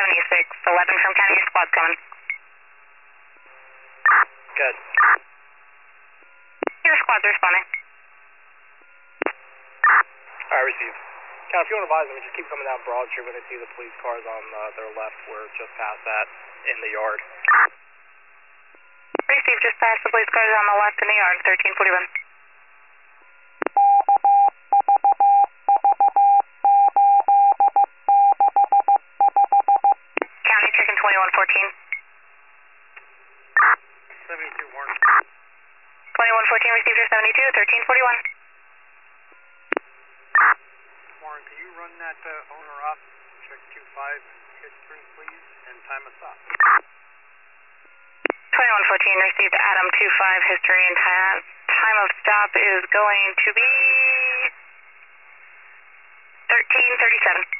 11 from county, your squad's coming. Good. Your squad's responding. Alright, receive. Cal, if you want to advise them, just keep coming down Broad Street when they see the police cars on their left. We're just past that in the yard. Receive, just past the police cars on the left in the yard, 1341. County checking 2114. 72 Warren. 2114 received your 72, 1341. Warren, can you run that owner up? Check 25 history, please, and time of stop. 2114 received Adam 25 history and time of stop is going to be 1337.